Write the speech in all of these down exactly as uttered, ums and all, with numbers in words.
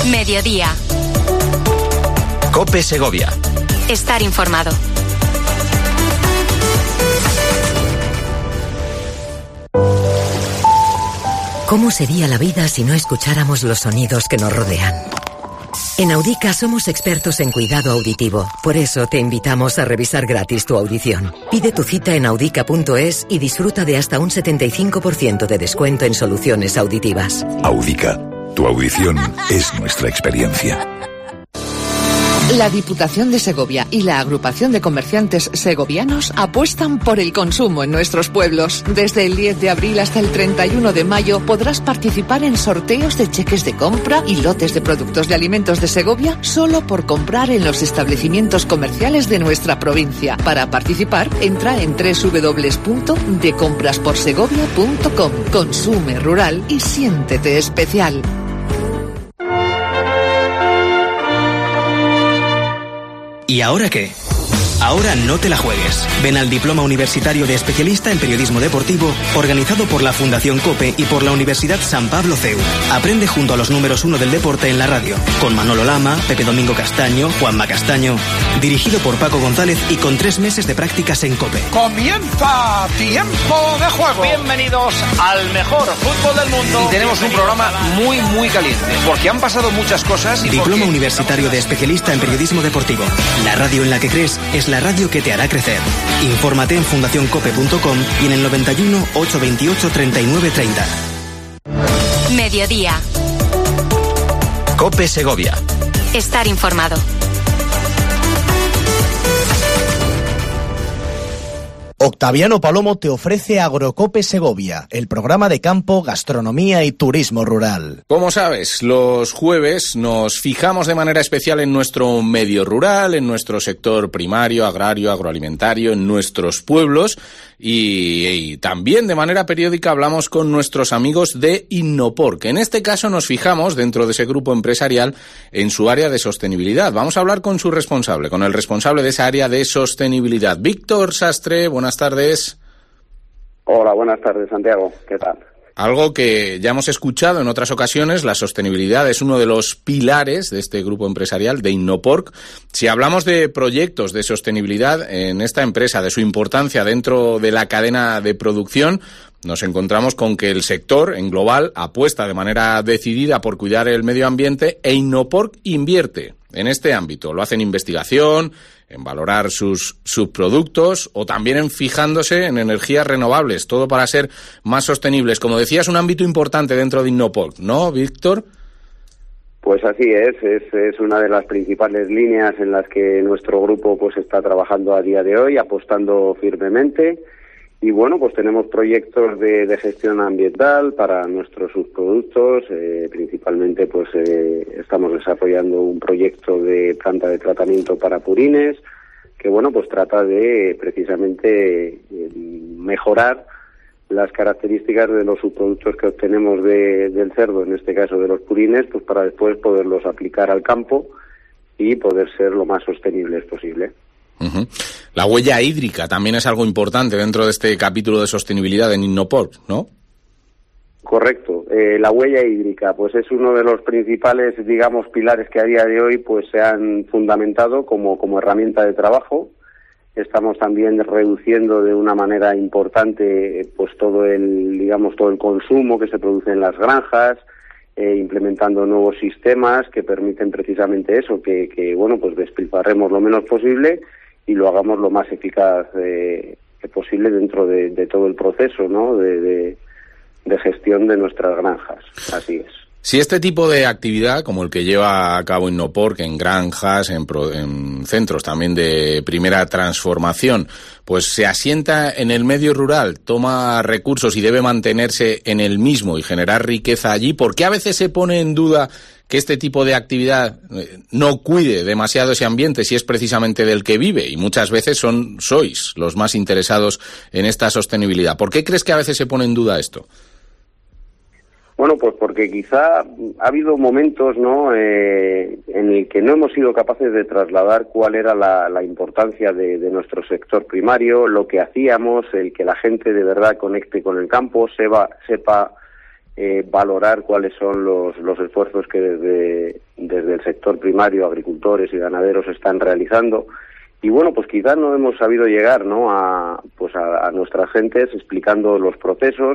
Mediodía. COPE Segovia. Estar informado. ¿Cómo sería la vida si no escucháramos los sonidos que nos rodean? En Audica somos expertos en cuidado auditivo. Por eso te invitamos a revisar gratis tu audición. Pide tu cita en audica punto es y disfruta de hasta un setenta y cinco por ciento de descuento en soluciones auditivas. Audica. Tu audición es nuestra experiencia. La Diputación de Segovia y la Agrupación de Comerciantes Segovianos apuestan por el consumo en nuestros pueblos. Desde el diez de abril hasta el treinta y uno de mayo podrás participar en sorteos de cheques de compra y lotes de productos de alimentos de Segovia solo por comprar en los establecimientos comerciales de nuestra provincia. Para participar, entra en doble u doble u doble u punto de compras por segovia punto com. Consume rural y siéntete especial. ¿Y ahora qué? Ahora no te la juegues. Ven al Diploma Universitario de Especialista en Periodismo Deportivo, organizado por la Fundación COPE y por la Universidad San Pablo C E U. Aprende junto a los números uno del deporte en la radio, con Manolo Lama, Pepe Domingo Castaño, Juanma Castaño. Dirigido por Paco González y con tres meses de prácticas en COPE. ¡Comienza Tiempo de Juego! Bienvenidos al mejor fútbol del mundo. Y tenemos un programa muy, muy caliente, porque han pasado muchas cosas. Y Diploma porque... Universitario de Especialista en Periodismo Deportivo. La radio en la que crees es la radio que te hará crecer. Infórmate en fundación cope punto com y en el noventa y uno, ochocientos veintiocho, treinta y nueve treinta. Mediodía. COPE Segovia. Estar informado. Octaviano Palomo te ofrece Agrocope Segovia, el programa de campo, gastronomía y turismo rural. Como sabes, los jueves nos fijamos de manera especial en nuestro medio rural, en nuestro sector primario, agrario, agroalimentario, en nuestros pueblos y, y también de manera periódica hablamos con nuestros amigos de Innopor, que en este caso nos fijamos dentro de ese grupo empresarial en su área de sostenibilidad. Vamos a hablar con su responsable, con el responsable de esa área de sostenibilidad. Víctor Sastre, buenas tardes. Hola, buenas tardes, Santiago. ¿Qué tal? Algo que ya hemos escuchado en otras ocasiones, la sostenibilidad es uno de los pilares de este grupo empresarial de Innopor. Si hablamos de proyectos de sostenibilidad en esta empresa, de su importancia dentro de la cadena de producción, nos encontramos con que el sector en global apuesta de manera decidida por cuidar el medio ambiente e Innopor invierte en este ámbito. Lo hace en investigación, en valorar sus subproductos o también en fijándose en energías renovables, todo para ser más sostenibles. Como decías, un ámbito importante dentro de Innopor, ¿no, Víctor? Pues así es, es, es una de las principales líneas en las que nuestro grupo pues está trabajando a día de hoy, apostando firmemente. Y bueno, pues tenemos proyectos de, de gestión ambiental para nuestros subproductos, eh, principalmente pues eh, estamos desarrollando un proyecto de planta de tratamiento para purines, que bueno, pues trata de precisamente eh, mejorar las características de los subproductos que obtenemos de, del cerdo, en este caso de los purines, pues para después poderlos aplicar al campo y poder ser lo más sostenibles posible. Uh-huh. La huella hídrica también es algo importante dentro de este capítulo de sostenibilidad en Innopor, ¿no? Correcto. Eh, la huella hídrica, pues es uno de los principales, digamos, pilares que a día de hoy pues se han fundamentado como, como herramienta de trabajo. Estamos también reduciendo de una manera importante pues todo el, digamos, todo el consumo que se produce en las granjas, eh, implementando nuevos sistemas que permiten precisamente eso, que, que bueno, pues despilfarremos lo menos posible y lo hagamos lo más eficaz eh, posible dentro de, de todo el proceso, ¿no?, de, de, de gestión de nuestras granjas. Así es. Si este tipo de actividad, como el que lleva a cabo Innopor, que en granjas, en, pro, en centros también de primera transformación, pues se asienta en el medio rural, toma recursos y debe mantenerse en el mismo y generar riqueza allí, ¿por qué a veces se pone en duda que este tipo de actividad no cuide demasiado ese ambiente si es precisamente del que vive? Y muchas veces son sois los más interesados en esta sostenibilidad. ¿Por qué crees que a veces se pone en duda esto? Bueno, pues porque quizá ha habido momentos, ¿no?, eh, en el que no hemos sido capaces de trasladar cuál era la, la importancia de, de nuestro sector primario, lo que hacíamos, el que la gente de verdad conecte con el campo, sepa, sepa eh, valorar cuáles son los, los esfuerzos que desde desde el sector primario, agricultores y ganaderos están realizando. Y bueno, pues quizás no hemos sabido llegar, ¿no?, a, pues a, a nuestras gentes explicando los procesos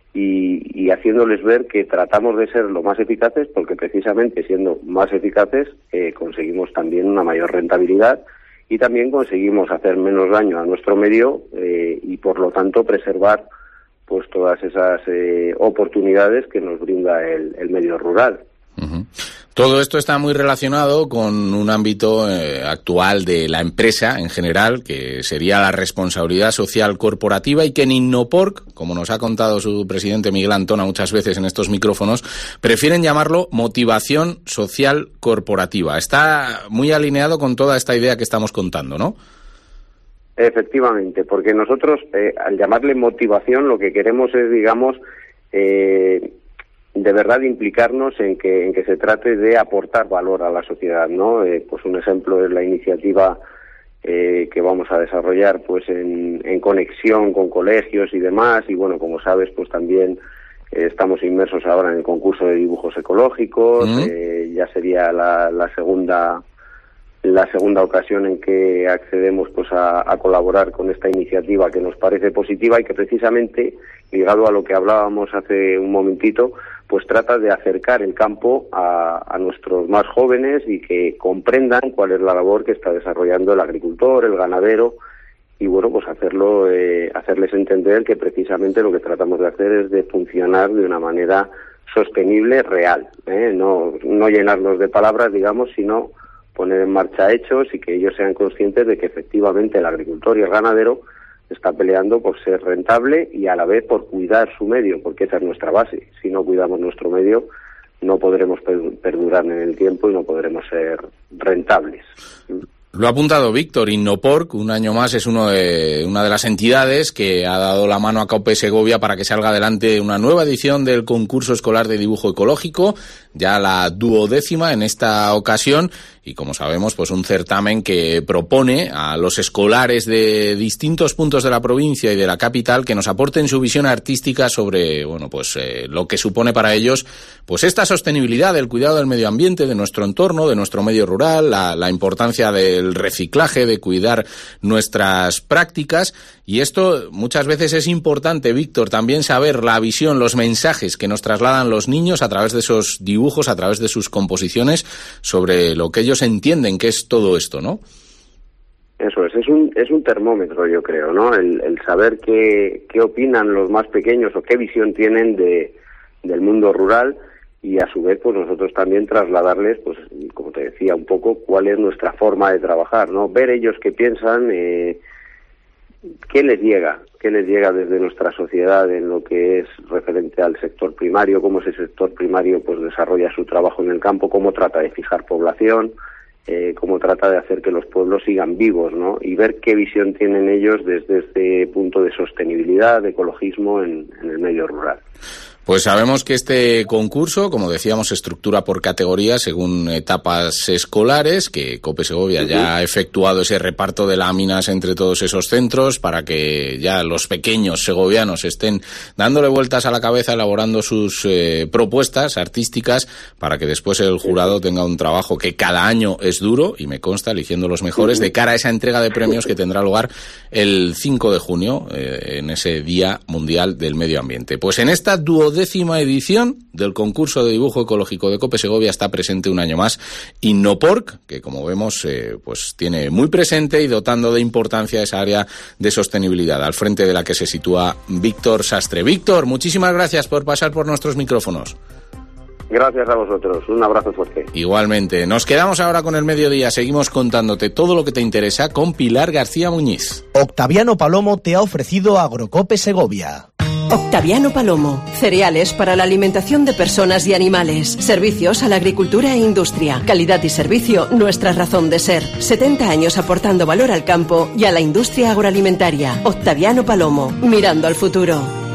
y, y haciéndoles ver que tratamos de ser lo más eficaces, porque precisamente siendo más eficaces eh, conseguimos también una mayor rentabilidad y también conseguimos hacer menos daño a nuestro medio eh, y por lo tanto preservar pues todas esas eh, oportunidades que nos brinda el, el medio rural. Uh-huh. Todo esto está muy relacionado con un ámbito eh, actual de la empresa en general, que sería la responsabilidad social corporativa, y que en Innoporc, como nos ha contado su presidente Miguel Antona muchas veces en estos micrófonos, prefieren llamarlo motivación social corporativa. Está muy alineado con toda esta idea que estamos contando, ¿no? Efectivamente, porque nosotros, eh, al llamarle motivación, lo que queremos es, digamos, eh, de verdad implicarnos en que en que se trate de aportar valor a la sociedad, ¿no? Eh, pues un ejemplo es la iniciativa eh, que vamos a desarrollar, pues en, en conexión con colegios y demás. Y bueno, como sabes, pues también eh, estamos inmersos ahora en el concurso de dibujos ecológicos. Uh-huh. Eh, ya sería la, la segunda la segunda ocasión en que accedemos pues a, a colaborar con esta iniciativa, que nos parece positiva y que precisamente, ligado a lo que hablábamos hace un momentito, pues trata de acercar el campo a, a nuestros más jóvenes y que comprendan cuál es la labor que está desarrollando el agricultor, el ganadero, y bueno, pues hacerlo, eh, hacerles entender que precisamente lo que tratamos de hacer es de funcionar de una manera sostenible, real, ¿eh? no, no llenarnos de palabras, digamos, sino poner en marcha hechos y que ellos sean conscientes de que efectivamente el agricultor y el ganadero está peleando por ser rentable y a la vez por cuidar su medio, porque esa es nuestra base. Si no cuidamos nuestro medio, no podremos perdurar en el tiempo y no podremos ser rentables. Lo ha apuntado Víctor. Innoporc, un año más, es uno de, una de las entidades que ha dado la mano a COPE Segovia para que salga adelante una nueva edición del concurso escolar de dibujo ecológico, ya la duodécima en esta ocasión, y como sabemos, pues un certamen que propone a los escolares de distintos puntos de la provincia y de la capital que nos aporten su visión artística sobre, bueno, pues eh, lo que supone para ellos, pues esta sostenibilidad del cuidado del medio ambiente, de nuestro entorno, de nuestro medio rural, la, la importancia del reciclaje, de cuidar nuestras prácticas. Y esto muchas veces es importante, Víctor, también saber la visión, los mensajes que nos trasladan los niños a través de esos dibujos, a través de sus composiciones, sobre lo que ellos entienden que es todo esto, ¿no? Eso es, es un es un termómetro, yo creo, ¿no? El, el saber qué, qué opinan los más pequeños o qué visión tienen de del mundo rural, y a su vez pues nosotros también trasladarles, pues como te decía, un poco cuál es nuestra forma de trabajar, ¿no? Ver ellos qué piensan, eh, qué les llega, qué les llega desde nuestra sociedad en lo que es referente al sector primario, cómo ese sector primario pues desarrolla su trabajo en el campo, cómo trata de fijar población, eh, cómo trata de hacer que los pueblos sigan vivos, ¿no? Y ver qué visión tienen ellos desde este punto de sostenibilidad, de ecologismo en, en el medio rural. Pues sabemos que este concurso, como decíamos, se estructura por categorías según etapas escolares, que COPE Segovia uh-huh. ya ha efectuado ese reparto de láminas entre todos esos centros para que ya los pequeños segovianos estén dándole vueltas a la cabeza, elaborando sus eh, propuestas artísticas, para que después el jurado tenga un trabajo que cada año es duro, y me consta, eligiendo los mejores, uh-huh. de cara a esa entrega de premios que tendrá lugar el cinco de junio, eh, en ese Día Mundial del Medio Ambiente. Pues en esta duodécima décima edición del concurso de dibujo ecológico de COPE Segovia está presente un año más Innoporc, que como vemos eh, pues tiene muy presente y dotando de importancia esa área de sostenibilidad, al frente de la que se sitúa Víctor Sastre. Víctor, muchísimas gracias por pasar por nuestros micrófonos. Gracias a vosotros, un abrazo fuerte. Igualmente. Nos quedamos ahora con el mediodía, seguimos contándote todo lo que te interesa con Pilar García Muñiz. Octaviano Palomo te ha ofrecido Agrocope Segovia. Octaviano Palomo, cereales para la alimentación de personas y animales, servicios a la agricultura e industria, calidad y servicio, nuestra razón de ser. setenta años aportando valor al campo y a la industria agroalimentaria. Octaviano Palomo, mirando al futuro.